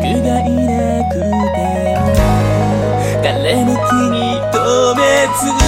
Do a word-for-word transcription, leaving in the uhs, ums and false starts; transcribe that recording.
がいなくても誰も気に留めず